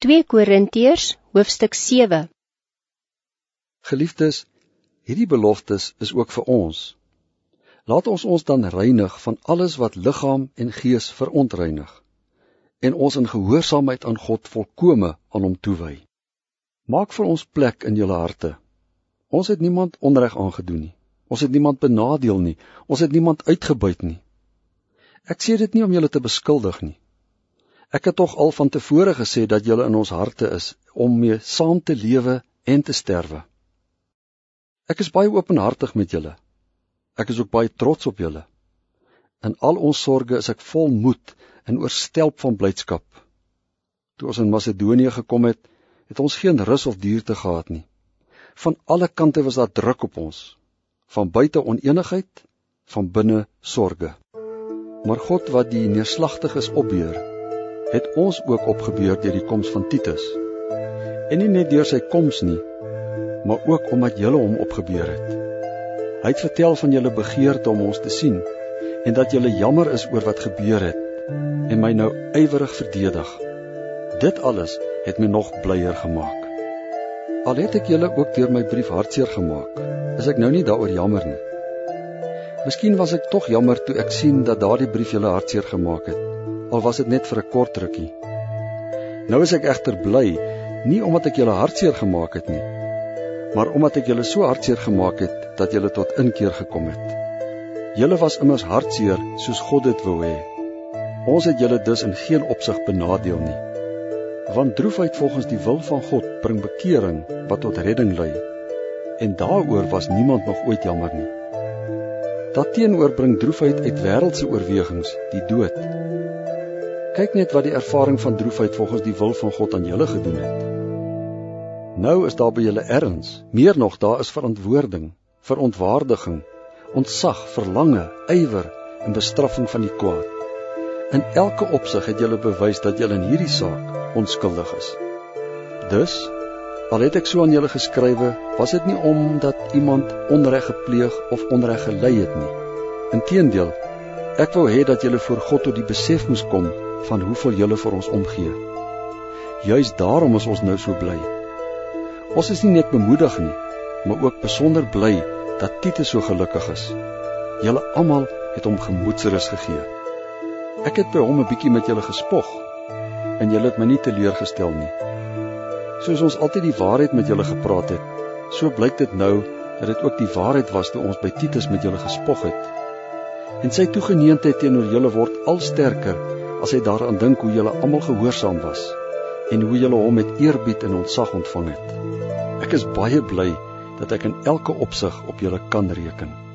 2 Korintiërs, hoofstuk 7. Geliefdes, hierdie beloftes is ook vir ons. Laat ons dan reinig van alles wat liggaam en gees verontreinig, en ons in gehoorsaamheid aan God volkome aan hom toewy. Maak vir ons plek in julle harte. Ons het niemand onreg aangedoen nie. Ons het niemand benadeel nie. Ons het niemand uitgebuit nie. Ek sê dit nie om julle te beskuldig nie. Ek het tog al van tevore gesê dat julle in ons harte is, om mee saam te lewe en te sterwe. Ek is baie openhartig met julle. Ek is ook baie trots op julle. In al ons sorge is ek vol moed en oorstelp van blydskap. Toe ons in Macedonië gekom het, het ons geen rus of duurte gehad nie. Van alle kante was daar druk op ons. Van buite onenigheid, van binne sorge. Maar God wat die neerslagtiges opbeur, het ons ook opgebeur deur die koms van Titus. En nie net deur sy koms nie, maar ook omdat julle hom opgebeur het. Hy het vertel van julle begeerte om ons te sien, en dat julle jammer is oor wat gebeur het, en my nou ywerig verdedig. Dit alles het my nog blyer gemaak. Al het ek julle ook deur my brief hartseer gemaak, is ek nou nie daaroor jammer nie. Miskien was ek tog jammer toe ek sien dat daardie brief julle hartseer gemaak het, al was dit net vir 'n kort rukkie. Nou is ek egter bly, nie omdat ek julle hartseer gemaak het nie, maar omdat ek julle so hartseer gemaak het, dat julle tot inkeer gekom het. Julle was immers hartseer, soos God dit wou hê. Ons het julle dus in geen opsig benadeel nie. Want droefheid volgens die wil van God bring bekering wat tot redding lei, en daaroor was niemand nog ooit jammer nie. Daarteenoor bring droefheid uit wêreldse oorwegings die dood. Kyk net wat die ervaring van droefheid volgens die wil van God aan julle gedoen het. Nou is daar by julle erns, meer nog daar is verantwoording, verontwaardiging, ontzag, verlange, ywer en bestraffing van die kwaad. In elke opsig het julle bewys dat julle in hierdie saak onskuldig is. Dus, al het ek so aan julle geskrywe, was dit nie omdat iemand onreg gepleeg of onreg gelei het nie. Inteendeel, ek wou hê dat julle voor God tot die besef moes kom van hoeveel julle vir ons omgee. Juist daarom is ons nou so bly. Ons is nie net bemoedig nie, maar ook besonder bly dat Titus so gelukkig is. Julle almal het hom gemoedsrus gegee. Ek het by hom 'n bietjie met julle gespog, en julle het my nie teleurgestel nie. Soos ons altyd die waarheid met julle gepraat het, so blyk dit nou dat dit ook die waarheid was toe ons by Titus met julle gespog het. En sy toegeneentheid teenoor julle word al sterker as hy daaraan dink hoe julle almal gehoorsaam was en hoe julle hom met eerbied en ontzag ontvang het. Ek is baie bly dat ek in elke opsig op julle kan reken.